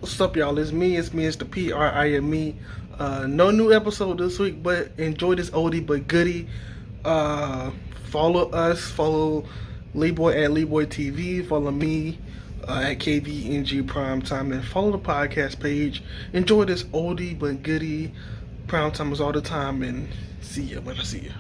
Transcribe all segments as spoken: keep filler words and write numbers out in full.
What's up, y'all? It's me. It's me. It's the P R I M E. Uh, no new episode this week, but enjoy this oldie but goodie. Uh, follow us. Follow Lee Boy at Lee Boy T V. Follow me uh, at K V N G Prime Time, and follow the podcast page. Enjoy this oldie but goodie. Prime Time is all the time, and see ya when I see ya.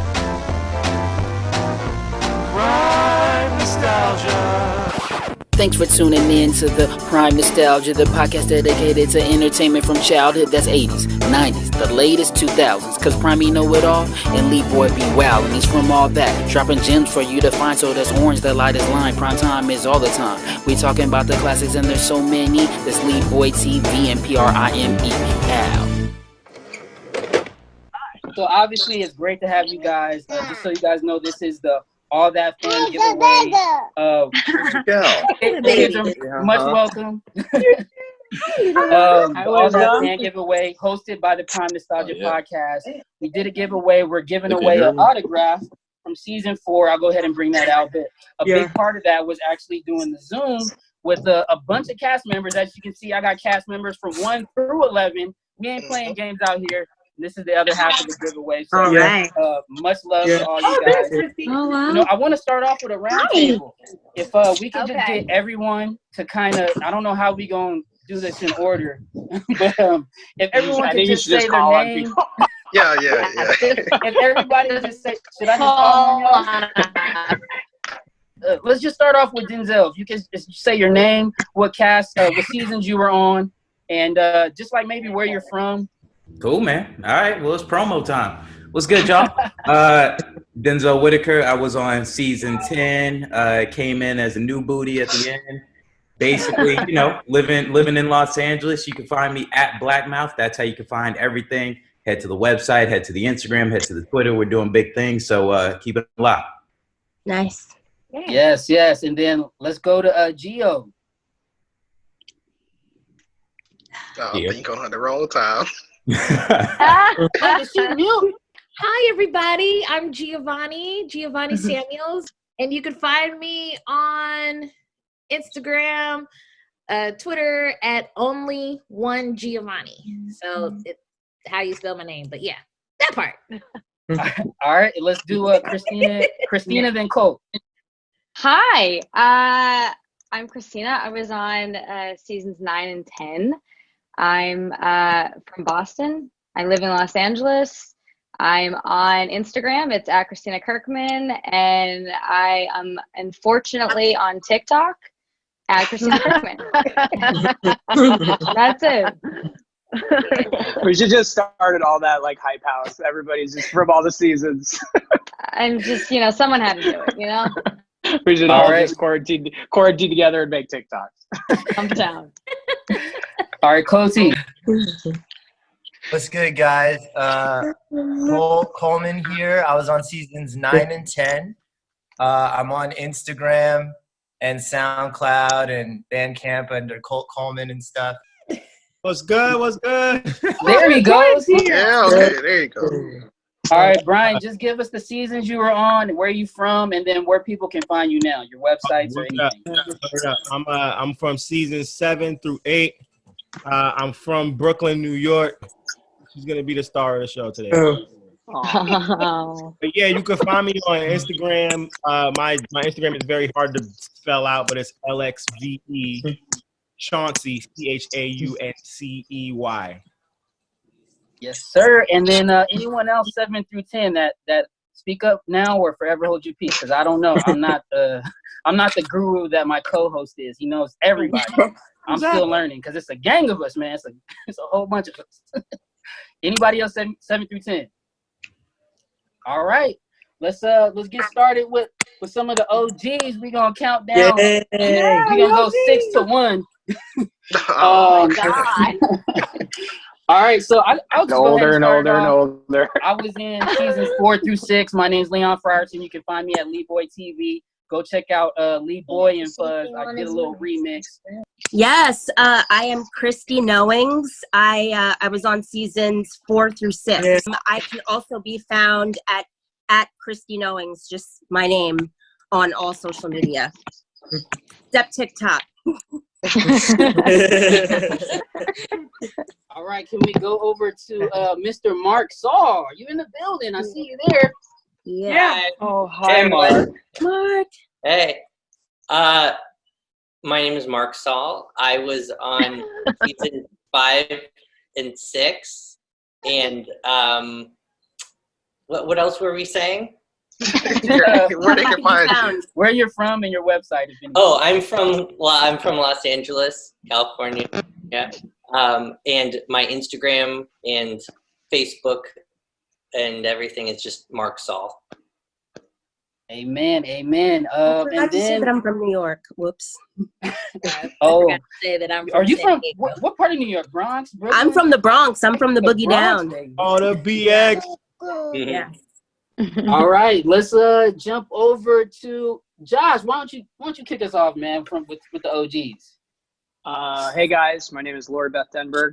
Prime Nostalgia. Thanks for tuning in to the Prime Nostalgia, the podcast dedicated to entertainment from childhood that's eighties, nineties, the latest two thousands. Cause Prime he know it all, and Lee Boy be wild, and he's from all that. Dropping gems for you to find, so that's orange, the lightest line. Prime time is all the time. We talking about the classics, and there's so many. That's Lee Boy T V and P R I M E. Ow. So obviously it's great to have you guys. Uh, just so you guys know, this is the All That Fan giveaway. Uh, kids are much welcome. um, All That Fan giveaway hosted by the Prime Nostalgia oh, yeah. podcast. We did a giveaway. We're giving Look away an autograph from season four. I'll go ahead and bring that out. But a yeah. big part of that was actually doing the Zoom with a, a bunch of cast members. As you can see, I got cast members from one through eleven. We ain't playing games out here. This is the other half of the giveaway. So, all right. uh, much love yeah. to all you guys. Oh, wow. You know, I want to start off with a round table. If uh, we could okay. just get everyone to kind of, I don't know how we going to do this in order, but um, if everyone could just say just their name. yeah, yeah, yeah. If everybody just say, should I just call on uh, let's just start off with Denzel. If you can just say your name, what cast, uh, what seasons you were on, and uh, just like maybe where you're from. Cool, man. All right. Well, it's promo time. What's good, y'all? uh, Denzel Whitaker. I was on season ten. Uh, came in as a new booty at the end. Basically, you know, living living in Los Angeles. You can find me at Blackmouth. That's how you can find everything. Head to the website. Head to the Instagram. Head to the Twitter. We're doing big things. So uh, keep it locked. Nice. Yeah. Yes, yes. And then let's go to uh, Gio. Oh, yeah. Think on the wrong time. Hi everybody, I'm Giovanni Giovanni Samuels, and you can find me on Instagram, uh, Twitter at only one Giovanni. So it's how you spell my name, but yeah, that part. All right, let's do uh, Christina Christina then Cole. Hi, uh, I'm Christina. I was on uh, seasons nine and ten. I'm uh, from Boston. I live in Los Angeles. I'm on Instagram. It's at Christina Kirkman. And I am unfortunately on TikTok at Christina Kirkman. That's it. We should just started all that like hype house. Everybody's just from all the seasons. I'm just, you know, someone had to do it, you know? We should all, all right. just quarantine, quarantine together and make TikToks. Come down. All right, Cozy. What's good, guys? Uh, Cole Coleman here. I was on seasons nine and ten. Uh, I'm on Instagram and SoundCloud and Bandcamp under Colt Coleman and stuff. What's good? What's good? There he goes. Yeah, okay, there you go. All right, Brian, just give us the seasons you were on, where you from, and then where people can find you now, your websites or anything. Yeah, I'm uh, I'm from season seven through eight. Uh, I'm from Brooklyn, New York. She's gonna be the star of the show today. Oh. But yeah, you can find me on Instagram. Uh, my my Instagram is very hard to spell out, but it's L X V E Chauncey, C H A U N C E Y. Yes, sir. And then uh, anyone else seven through ten that that speak up now or forever hold your peace, because I don't know. I'm not the I'm not the guru that my co-host is. He knows everybody. I'm still learning because it's a gang of us, man. It's a it's a whole bunch of us. Anybody else seven, seven through ten? All right, let's uh let's get started with with some of the O Gs. We gonna count down. Yeah. We gonna go six to one. Oh um, God. All right, so I, I'll just older go and and older and older. I was in seasons four through six. My name's Leon Frierson. You can find me at Lee Boy T V. Go check out uh, Lee Boy and Fuzz. I did a little remix. Yes, uh, I am Christy Knowings. I uh, I was on seasons four through six. Yes. I can also be found at at Christy Knowings, just my name, on all social media, except TikTok. All right, can we go over to uh, Mister Mark Saul? Are you in the building? I see you there. Yeah. Oh, hi, Hey, Mark. Mark. Hey. Uh, my name is Mark Saul. I was on season five and six. And um, what what else were we saying? Where they can find you. Where you're from and your website. If Oh, I'm from well, I'm from Los Angeles, California. Yeah. Um, and my Instagram and Facebook and everything is just Mark Saul. Amen, amen. Uh, I and just say then, that I'm from New York. Whoops. oh, forgot to say that I'm from are you San from Diego. what, what part of New York? Bronx? Brooklyn? I'm from the Bronx. I'm from the, The Boogie Bronx, Down. Oh, the B X. Yeah. All right, let's uh jump over to Josh. Why don't you why don't you kick us off, man, from with, with the O Gs? Uh, hey guys, my name is Lori Beth Denberg.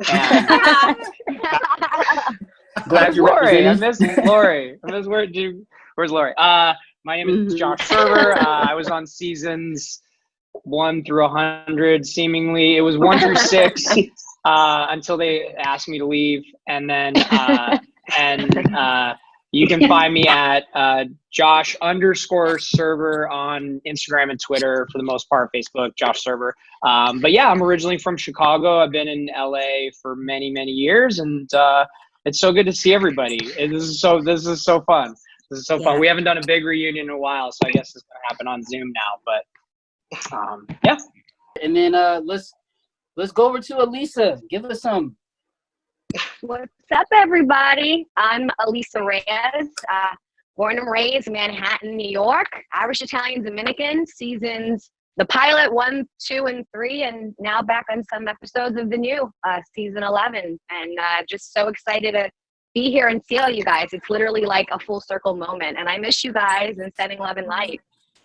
Glad you're Lori. I representing. miss Lori. I miss where you, where's Lori? Uh, my name is Josh Server. Uh, I was on seasons one through a hundred. Seemingly, it was one through six uh, until they asked me to leave, and then uh, and uh, you can find me at uh, Josh underscore Server on Instagram and Twitter for the most part. Facebook, Josh Server. Um, but yeah, I'm originally from Chicago. I've been in L A for many many years, and uh, it's so good to see everybody. It, this is so this is so fun. This is so Yeah. fun. We haven't done a big reunion in a while, so I guess it's gonna happen on Zoom now. But um, yeah. And then uh let's let's go over to Elisa. Give us some. What's up, everybody? I'm Elisa Reyes, uh, born and raised in Manhattan, New York. Irish, Italian, Dominican. Seasons the pilot one, two, and three, and now back on some episodes of the new uh, season eleven. And uh, just so excited to be here and see all you guys. It's literally like a full circle moment, and I miss you guys and sending love and light.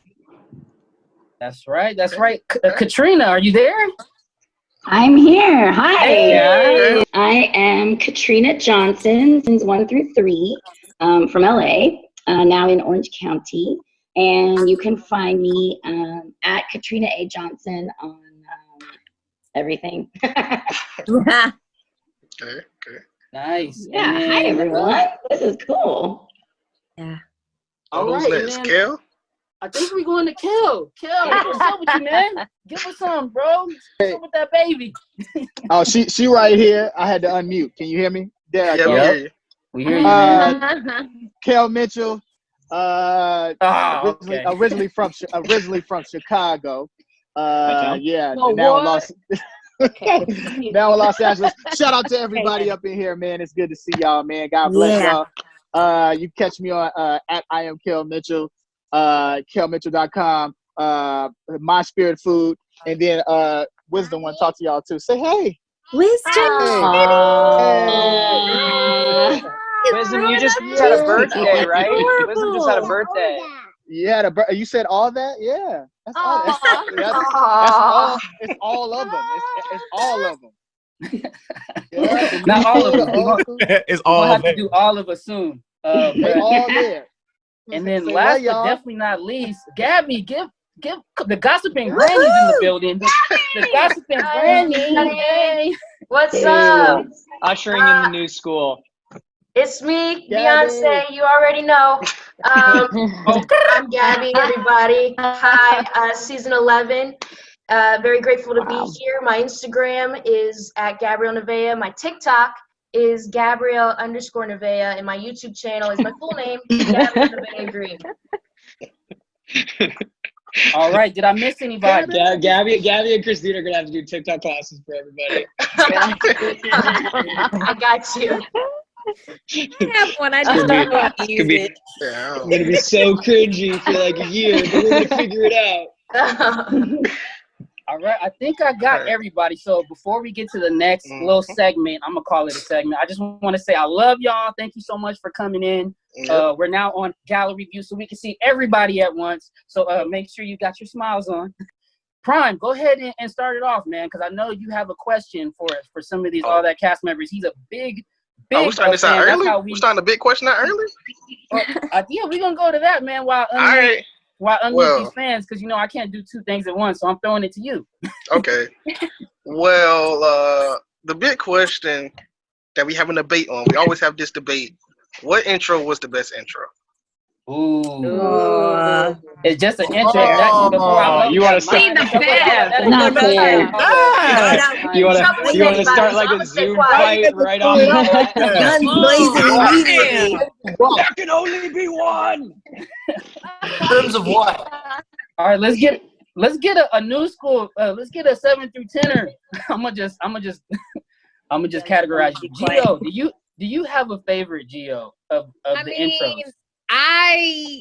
That's right. That's right. K- uh, Katrina, are you there? I'm here. Hi. Hey. I am Katrina Johnson, seasons one through three, um, from L A, uh, now in Orange County. And you can find me um, at Katrina A. Johnson on um, everything. Okay, okay. Nice. Yeah. And Hi, then, everyone. uh, This is cool. Yeah. all Who's right, and next? then Kel? I think we're going to Kel. Kel, what's up with you, man? Give us some, bro. What's up with that baby? Oh, she she right here. I had to unmute. Can you hear me? There I Yeah, go. we hear you. We hear you, Uh, man. Kel Mitchell, uh, Oh, originally, okay. originally from Chi- originally from Chicago. Uh, Kel. yeah, Oh, now in what? Los now in Los Angeles. Shout out to everybody up in here, man. It's good to see y'all, man. God bless Yeah. y'all. Uh, you catch me on uh, at I am Kel Mitchell, uh, kel mitchell dot com, uh, My Spirit Food, and then uh, Wisdom want to talk to y'all too. Say hey. Wisdom. Hey. Wisdom, you just you had a birthday, right? Wisdom just had a birthday. You had a bir- you said all that? Yeah. That's all. That's, Aw. that's, that's all. It's all of them. It's, it's all of them. Yeah, the Not new all of school, them. the old school, It's We'll all have to there. do all of us soon. Uh, they but, all there. and then Say last what, but y'all? definitely not least, Gabby, give give the gossiping grannies in the building. The gossiping granny. Hey. What's Hey. up? Ushering in the new school. It's me, Gabby. Beyonce. You already know. Um, I'm Gabby, everybody. Hi, uh, season eleven. Uh, very grateful to Wow. be here. My Instagram is at Gabrielle Nevea. My TikTok is Gabrielle underscore Nevea. And my YouTube channel is my full name, Gabrielle Nevea Green. All right. Did I miss anybody? Yeah, Gabby, Gabby and Christina are gonna have to do TikTok classes for everybody. I got you. I have one. I It's just gonna don't know how be, to it's gonna use be, it. Yeah. it's gonna be so cringy for like a year, but we're gonna figure it out. All right, I think I got everybody. So before we get to the next Mhm. little segment, I'm gonna call it a segment. I just want to say I love y'all. Thank you so much for coming in. Yep. Uh, we're now on gallery view, so we can see everybody at once. So uh, make sure you got your smiles on. Prime, go ahead and, and start it off, man, because I know you have a question for us for some of these all that cast members. He's a big, big. Oh, we starting this out fan. That's early? how We we. starting a big question out early? Uh, uh, yeah, we're gonna go to that, man. While All right. before I unmute Well- these fans, because you know I can't do two things at once, so I'm throwing it to you. Okay. Well, uh, the big question that we have a debate on, we always have this debate. What intro was the best intro? Ooh. It's just an intro. That, before I Oh, vote, you want to that start? might- that- that- Not fair. You want to you want to start like a Zoom fight right off the bat? Guns blazing immediately. There can only be one. In terms of what? All right, let's get let's get a, a new school. Uh, let's get a seven through tenner. I'm gonna just I'm gonna just I'm gonna just categorize you. Gio, do you do you have a favorite Gio of, of I the mean, intros? I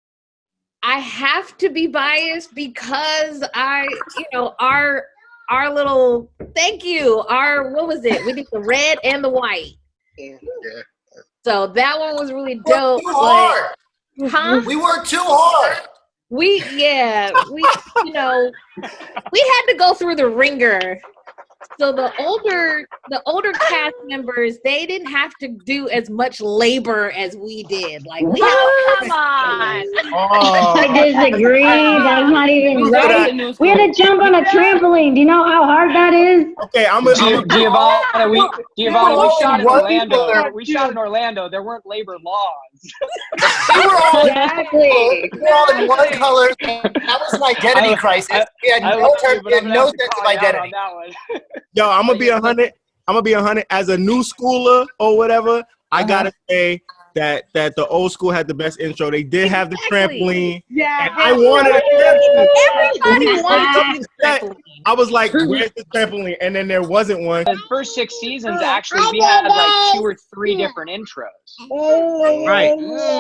I have to be biased because I, you know, our our little thank you. Our what was it? We did the red and the white. Yeah. So that one was really dope. Too hard. But, huh? We worked too hard. We yeah, we you know, we had to go through the ringer. So the older the older cast members, they didn't have to do as much labor as we did. Like we Oh, come on. Oh. I disagree. That's not even right. We had to jump on a trampoline. Do you know how hard that is? Okay, I'm a, I'm a Giovanna, we Giovanna, we shot in What people Orlando. are- We shot in Orlando. There weren't labor laws. We were all, Exactly. we were all in one color. And that was an identity I- crisis. I- We had I no, love term, you, but we had I'm gonna no have to sense of call you out on identity. that one. Yo, I'm gonna be a hundred. I'm gonna be a hundred as a new schooler or whatever. I gotta say that that the old school had the best intro. They did have the Exactly. trampoline. Yeah, And I wanted a trampoline. everybody When we wanted went to to the set, I was like, "Where's the trampoline?" And then there wasn't one. The first six seasons, actually, we had like two or three different intros. Right.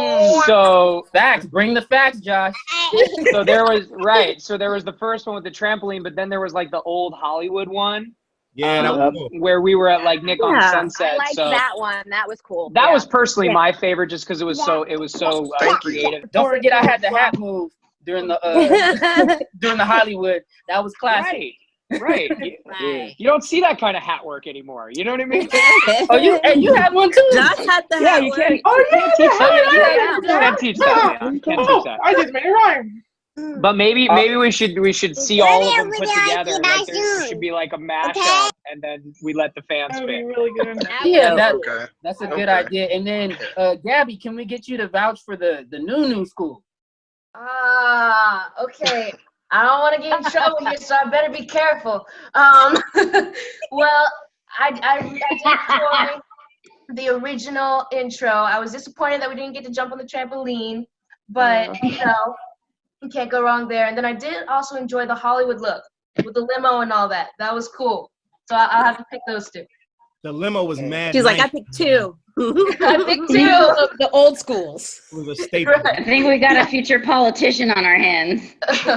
So Facts. Bring the facts, Josh. so there was right. So there was the first one with the trampoline, but then there was like the old Hollywood one. Yeah, that um, was cool. where we were at like Nick on Yeah, Sunset. I like so that one. That was cool. that Yeah. was personally Yeah. my favorite, just because it was so it was so uh, Thank you. creative. Don't forget, I had the hat move during the uh, during the Hollywood. That was classic. Right. Right. You, Right. you don't see that kind of hat work anymore. You know what I mean? Oh, you and you had one too. Josh had the yeah, hat you work. can't. Oh, you yeah, can't teach yeah, that. yeah, You yeah, can't- you can't teach that. Man. You can't teach Oh, that. I just made it rhyme. But maybe maybe we should we should see all of them put together. Like there should be like a mashup, and then we let the fans That would be pick. really good. Yeah, that, Okay. that's a good Okay. idea. And then, uh, Gabby, can we get you to vouch for the the new new school? Ah, okay. I don't want to get in trouble here, so I better be careful. Um, well, I, I, I did enjoy the original intro. I was disappointed that we didn't get to jump on the trampoline, but you know, you can't go wrong there. And then I did also enjoy the Hollywood look with the limo and all that. That was cool. So I, I'll have to pick those two. The limo was mad. She's like, I nice. picked two. I picked Two two. of the old schools. It was a staple. I think we got a future politician on our hands.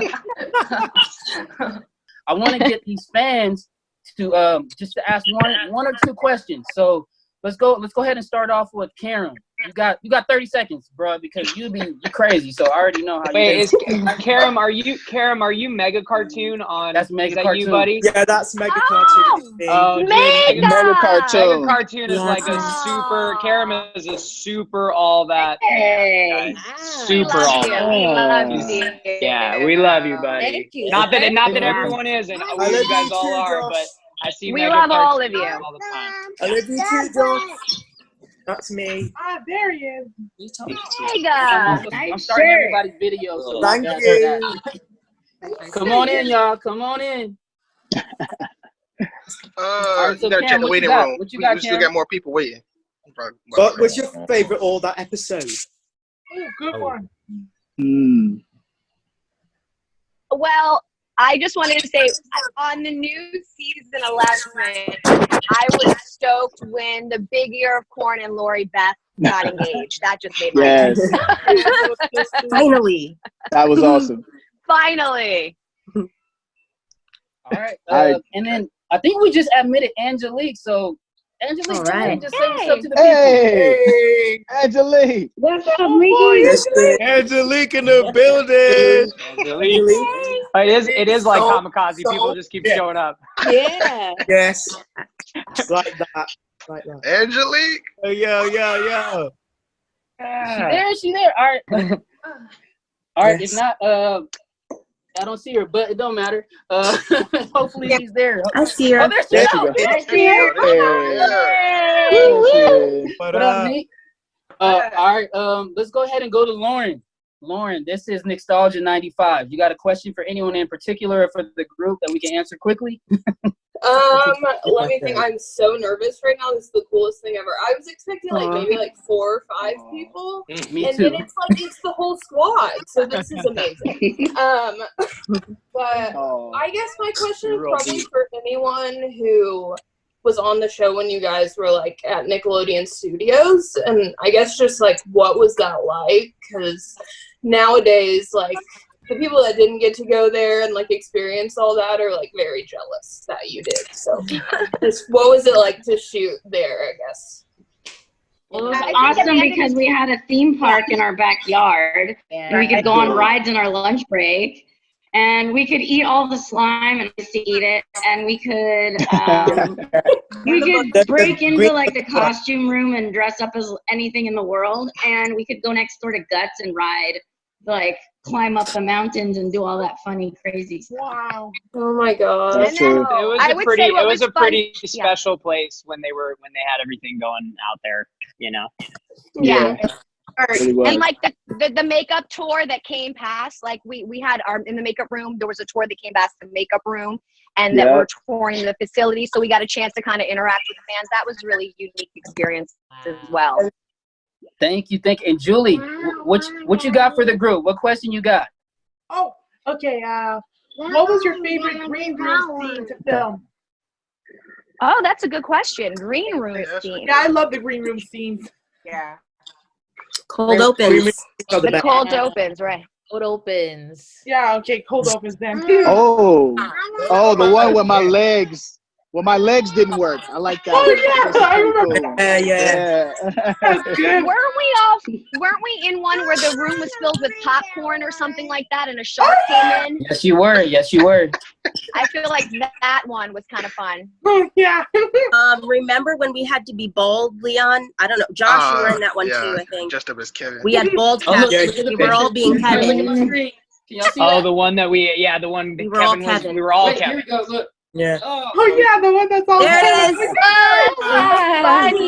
I want to get these fans to um just to ask one one or two questions. So let's go let's go ahead and start off with Karen. You got you got thirty seconds, bro, because you be you crazy. So I already know how Wait, you. is Karam? Are you Karam? Are you Mega Cartoon on? That's Mega is that Cartoon. you, buddy? Yeah, that's Mega Cartoon. Oh, dude, Mega! Mega Cartoon. Mega Cartoon is like a super. Karam is a super all that. Hey. Super We all love you. that. We love He's- you. Yeah, we love you, buddy. Thank you. Not that not that Yeah. everyone is, and I we love you guys you all too, are, Josh. but I see We Mega love all Cartoon of you. all the time. I love you too, Josh. That's me. Ah, there he is. I'm, Mega. I'm starting everybody's videos. So Thank that's you. that. Come on in, y'all. Come on in. Uh, right, so you gotta Cam, check the what you waiting got? room. What you we, got, we still Cam? got more people waiting. Probably- What was your favorite all that episode? Ooh, good one. Hmm. Well, I just wanted to say on the new season eleven, I was stoked when the Big Ear of Corn and Lori Beth got engaged. That just made my Yes, Finally. that was awesome. Finally. All right. Uh, I- and then I think we just admitted Angelique. So Angelique, All go ahead and right. just say what's up to the people. Hey, Angelique. What's up, Mickey? Angelique in the building. Really? It is. It is like So- kamikaze. so- People just keep yeah. showing up. Yeah. Yes. Like that. Like that. Angelique. Yo, yo, yo, yo. She there? She there? All right. All right, Yes. if not, uh, I don't see her, but it don't matter. Uh, hopefully she's there. I see her. Oh, there she There is. you go. There I she see her. is. Yay! Woo, woo. What What up, up? Nate? Uh, all right, um, let's go ahead and go to Lauren. Lauren, this is Nostalgia ninety-five. You got a question for anyone in particular or for the group that we can answer quickly? Um, let me think. I'm so nervous right now. This is the coolest thing ever. I was expecting like Aw. maybe like four or five people, Me and too. then it's like it's the whole squad. So this is amazing. Um, but Oh, I guess my question is real probably deep. for anyone who was on the show when you guys were like at Nickelodeon Studios, and I guess just like what was that like? Because nowadays, like the people that didn't get to go there and like experience all that are like very jealous that you did. So, just what was it like to shoot there? I guess. Well, it was awesome because we had a theme park in our backyard, and we could go on rides in our lunch break, and we could eat all the slime and just to eat it, and we could um, we could break into like the costume room and dress up as anything in the world, and we could go next door to Guts and ride, like climb up the mountains and do all that funny, crazy stuff. Wow. Oh my god. That's true. It was I a would pretty, say what it was, was a pretty fun- yeah. special place when they were when they had everything going out there. You know. Yeah. Really was. And like the, the the makeup tour that came past, like we we had our in the makeup room, there was a tour that came past the makeup room, and that Yeah. we were touring the facility, so we got a chance to kind of interact with the fans. That was a really unique experience as well. Thank you, thank you. And Julie, wh- what you- what you got for the group? What question you got? Oh, okay. Uh, what was your favorite green room scene to film? Oh, that's a good question. Green room scene. Yeah, I love the green room scenes. Yeah. Cold opens. The cold opens, right? Cold opens. Yeah, okay, cold opens then. Oh, oh, the one where my legs, where my legs didn't work. I like that. Oh, yeah, I remember. Yeah, yeah. Yeah. Weren't we all? Weren't we in one where the room was filled with popcorn or something like that, and a shark came in? Yes, you were. Yes, you were. I feel like that, that one was kind of fun. Oh, yeah. Um, remember when we had to be bold, Leon? I don't know. Josh, you were in that one yeah, too, I think. Just up as Kevin. We had bold Oh, caps. look, look at the We were all picture. being Look at my Kevin. screen. Can y'all see Oh, that? the one that we, yeah, the one that We were all Kevin was. Kevin. We were all Wait, here Kevin. we go. Look. Yeah. Oh, Oh, yeah, the one that's all. There it is. Funny.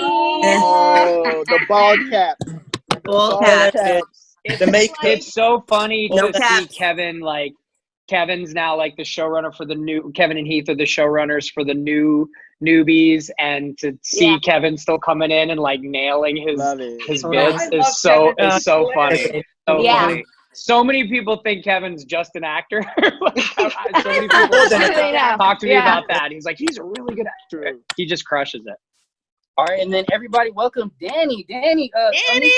Oh, the bald cap. Bold Bald caps. caps. It's, The make- it's so funny No to caps. see Kevin like Kevin's now like the showrunner for the new Kevin and Heath are the showrunners for the new newbies, and to see Yeah. Kevin still coming in and like nailing his Love it. his Oh, bits I love is so Kevin. is so funny. So Yeah. funny. So many people think Kevin's just an actor. Like, I- so many people I know. talk to me Yeah. about that. He's like, he's a really good actor. True. He just crushes it. all right, and then everybody, welcome Danny. Danny. Uh, Danny!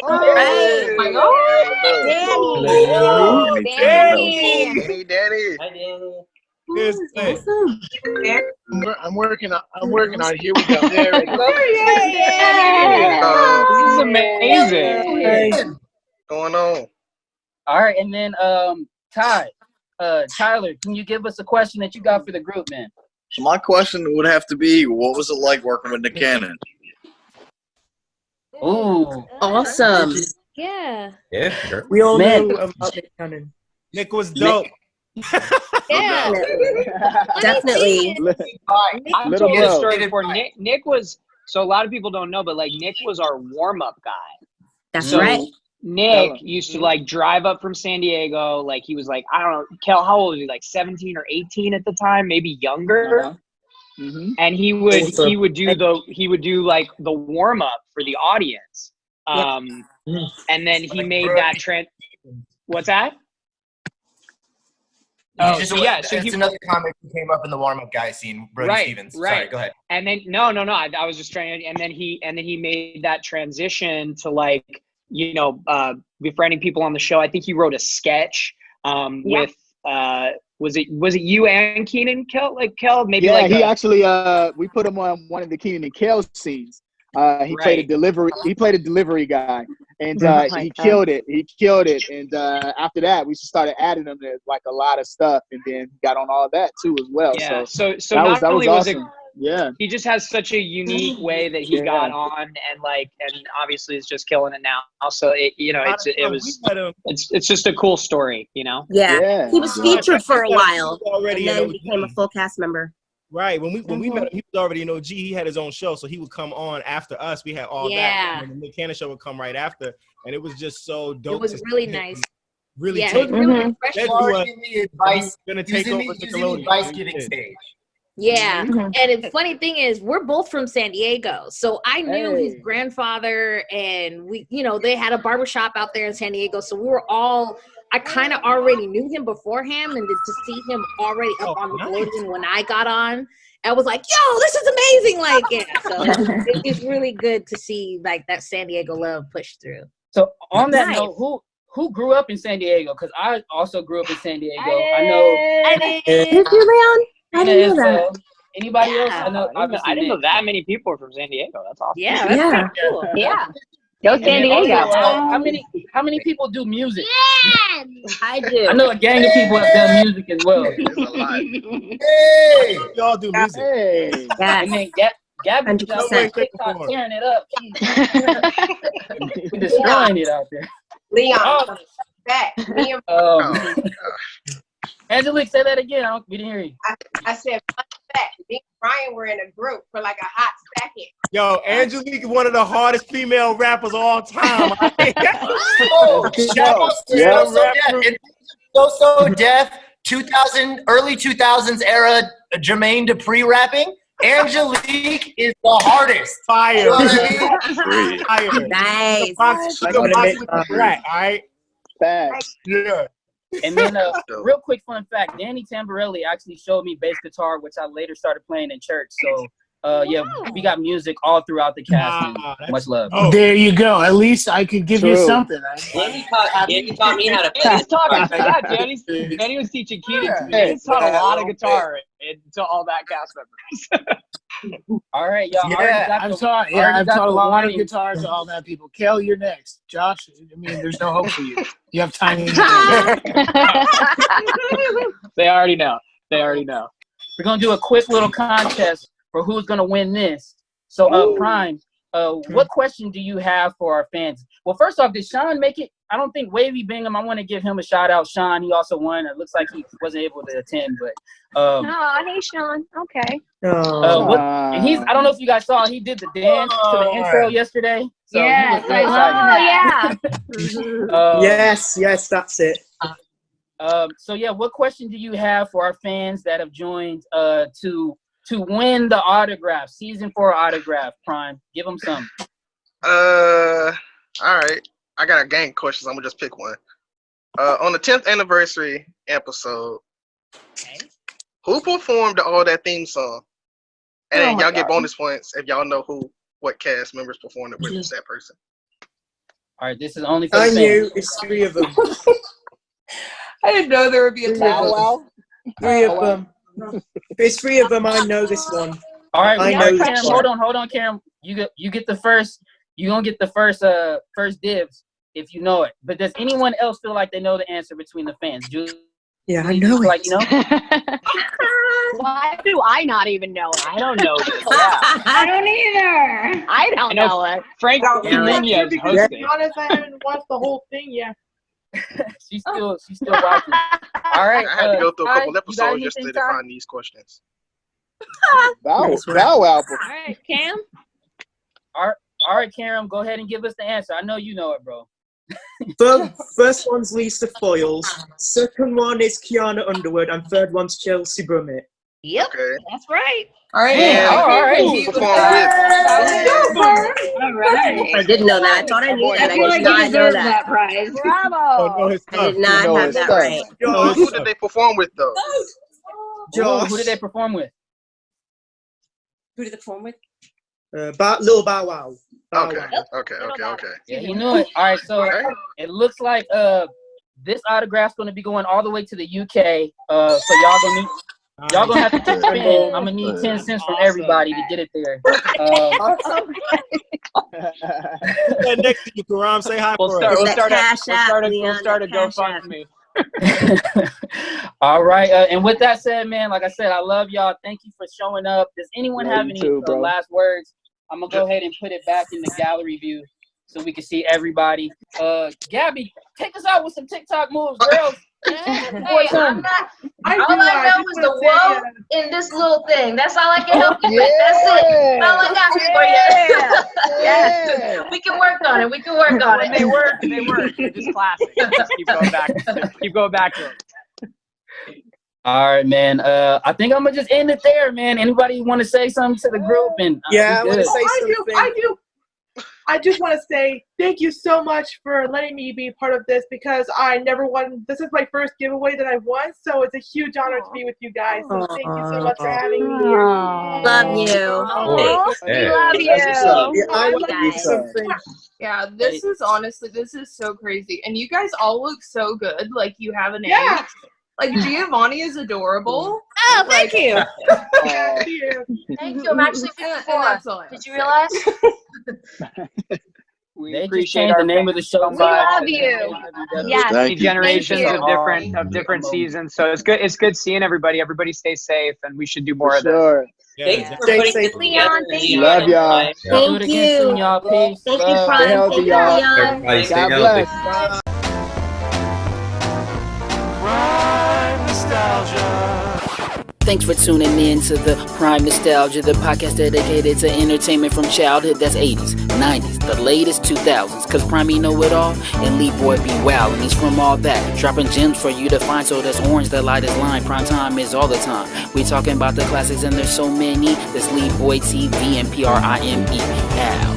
Oh, my God. Danny. Danny. Danny, Danny. Hi, Danny. Yes, hey. I'm, wor- I'm working on. I'm working on. it. Here we go. There we go. Uh, This is amazing. Hey. going on? All right, and then um, Ty, uh, Tyler, can you give us a question that you got for the group, man? So my question would have to be, what was it like working with Nick Cannon? Ooh, Awesome. Yeah. Yeah, sure. We all Man. know about Nick Cannon. Nick was dope. Yeah. Definitely. I've Little told this bro. story before. Nick, Nick was so a lot of people don't know, but like Nick was our warm up guy. That's So right. Nick Tell him. used to like drive up from San Diego. Like he was like, I don't know, Kel, how old was he? Like seventeen or eighteen at the time, maybe younger. Uh-huh. Mm-hmm. And he would Awesome. he would do the he would do like the warm up for the audience. Um, and then he made that trend. What's that? Oh, so so yeah, yeah, so it's he- another comic who came up in the warm-up guy scene, Brody Right, Stevens. right. Sorry, go ahead. And then no, no, no. I, I was just trying. And then he and then he made that transition to like you know uh, befriending people on the show. I think he wrote a sketch um, Yeah. with uh, was it was it you and Keenan Kel like Kel maybe Yeah, like he a- actually uh we put him on one of the Keenan and Kel scenes. Uh he played a Right. delivery he played a delivery guy and uh Oh my he God. killed it. He killed it. And uh after that we just started adding him to like a lot of stuff and then got on all that too as well. yeah. So So so that not was- that was only was, awesome. it Yeah. He just has such a unique way that he Yeah. got on, and like, and obviously is just killing it now. Also, it, you know, it's it was it's it's just a cool story, you know. Yeah. Yeah. He was Yeah. featured for a He while, was already and an then O G. became a full cast member. Right. When we when we Mhm. met him, he was already an O G. He had his own show, so he would come on after us. We had all Yeah. that, and the Nick Cannon show would come right after, and it was just so dope. It was to see really him nice. Really Yeah, take it was really Let's refreshing. do a- Using the advice, gonna take using over the, using the Nickelodeon. advice He giving did. stage. Yeah. Mm-hmm. And the funny thing is, we're both from San Diego. So I knew his Hey. grandfather, and we, you know, they had a barbershop out there in San Diego. So we were all, I kind of already knew him beforehand. And to to see him already up Oh, on nice. Nickelodeon when I got on, I was like, yo, this is amazing. Like, yeah. So it was really good to see like that San Diego love push through. So on that Nice. note, who who grew up in San Diego? Because I also grew up in San Diego. I know. I Did you, Leon? I didn't know that. Well. Anybody else? Yeah. I know. I didn't, know, Obviously, I didn't know Nick. that many people are from San Diego. That's awesome. Yeah, that's Yeah. pretty cool. Yeah. Go And San then also, Diego. uh, how many how many people do music? I do. I know a gang of people have done music as well. It's a lot. Hey, y'all do music. Hey. Yes. And then Gab, Gabby's out there one hundred percent. TikTok before. tearing it up. She's destroying it out there. Leon, Oh, back. Me and um, Oh, Angelique, say that again. I don't, we didn't hear you. I, I said, fun fact, me and Brian were in a group for like a hot second. Yo, Angelique is one of the hardest female rappers of all time. Oh, shout out to Yeah. So So Def. And So So Def, two thousand, early two thousands era Jermaine Dupri rapping. Angelique is the hardest. Fire. You know what I mean? Fire. Nice. The box, Like the when it box makes- with the rat, all right? Facts. Yeah. And then, uh, Dope. real quick fun fact: Danny Tamborelli actually showed me bass guitar, which I later started playing in church. So, uh, yeah, we got music all throughout the cast. And Nah, that's much love. dope. There you go. At least I could give you True. something. Danny taught, Danny taught me how to play He's talking. guitar. Yeah, Danny's, Danny was teaching Keaton to me. Yeah. He's taught a lot of guitar and to all that cast members. All right, y'all. Yeah, already got I've the, taught. Yeah, already I've got taught a the lot warning. of guitar to all that people. Kel, you're next. Josh, I mean, there's no hope for you. You have time. They already know. They already know. We're gonna do a quick little contest for who's gonna win this. So, uh, Prime, uh, what question do you have for our fans? Well, first off, did Sean make it? I don't think Wavy Bingham. I want to give him a shout out. Sean, he also won. It looks like he wasn't able to attend, but um, Oh, hey, Sean. Okay. uh, what, and he's. I don't know if you guys saw. He did the dance to the intro yesterday. So Yes, he was real I excited. Oh, yeah. Um, Yes, yes, that's it. Um, so yeah, what question do you have for our fans that have joined uh, to to win the autograph, season four autograph? Prime, give them some. Uh, all right. I got a gang of questions. I'm gonna just pick one. Uh, on the tenth anniversary episode, who performed the All That theme song? And Oh then my y'all get God. bonus points if y'all know who, what cast members performed it with that person. All right, this is only for I the knew fans. it's three of them. I didn't know there would be a Three of tie. them. Three of them. If it's three of them, I know this one. All right, I all know right, this Cam, one. hold on, hold on, Cam. You get you get the first. You gonna get the first uh first dibs if you know it. But does anyone else feel like they know the answer between the fans? Julie, Yeah, I you know feel it. like you know. Why do I not even know it? I don't know this. Yeah. I don't either. I don't I know know it. Frank Nunez hosted. Honest, I haven't watched the whole thing yet. she's still she's still watching. All right, I had to uh, go through a Ty, couple you got episodes just anything, to Ty? find these questions. Bow, That's right. Bow Wow. All right, Cam. All right, all right, Karen, go ahead and give us the answer. I know you know it, bro. Fir- First one's Lisa Foyles. Second one is Kiana Underwood, and third one's Chelsea Brummett. Yep, Okay. that's right. All right. And all right. who performed with? All right. I didn't know that. I thought I knew that. I I feel did like not you know deserve that. that prize. Oh, know Bravo. his I stuff. did not know have his that stuff. right. You know Who, his who stuff. did they perform with though? Ooh, Josh. who did they perform with? Who did they perform with? Uh, ba- Lil Bow Wow. Bow Okay, Wow. okay, okay, okay. Yeah, he knew it. All right, so Okay. it looks like uh this autograph's gonna be going all the way to the U K. Uh, so y'all gonna need, y'all gonna have to chip in. I'm gonna need ten cents from everybody to get it there. Um, Stand next to you, Karam. Say hi We'll for start. us. We'll That start. A, Cash we'll App, start. A, Leon, we'll start a that Cash App. GoFundMe. All right. Uh, and with that said, man, like I said, I love y'all. Thank you for showing up. Does anyone Love have you any too, uh, bro. last words? I'm going to go ahead and put it back in the gallery view so we can see everybody. Uh, Gabby, take us out with some TikTok moves, girls. Hey, I'm not, I all do, I I know just is the wanna say, whoa in this little thing. That's all I can help you with. That's it. That's all I got for you. Yeah. We can work on it. We can work on When it. they work, they work. They're just classic. Just keep going back. Just keep going back to them. All right, man. Uh, I think I'm going to just end it there, man. Anybody want to say something to the group? And uh, Yeah, we I want to good. say I do. something. I do. I just want to say thank you so much for letting me be part of this because I never won. This is my first giveaway that I've won, so it's a huge honor to be with you guys. So thank you so much for having me here. Love you. Oh, Yeah. we love you. That's what's up. Yeah, I Love want to you say guys. something. Yeah, This is honestly, this is so crazy. And you guys all look so good. Like you have an Yeah. age. Like Giovanni is adorable. Oh, thank you. Thank you. Thank you. I'm actually And, and fifty-four. that's all I have Did to you say. realize? We They just appreciate changed our the name of the fans show. so We much. love you. Yes. Thank Many you. generations Thank of you. different of different seasons. So it's good. It's good seeing everybody. Everybody stay safe, and we should do more For of this. sure. Thanks Yeah. for Stay putting safe. this Leon, together, thank Leon. you. Love y'all. Do Thank it again soon, you. y'all. Peace. Thank you, Love. Prime. Stay healthy, Thank you, y'all. Leon. Everybody stay God healthy. bless. Thanks for tuning in to the Prime Nostalgia, the podcast dedicated to entertainment from childhood that's eighties, nineties, the latest two thousands. Cause Prime know it all, and Lee Boy be wild, and he's from all that. Dropping gems for you to find, so that's orange, the lightest line. Prime time is all the time. We talking about the classics, and there's so many. That's Lee Boy T V and P R I M E. Ow.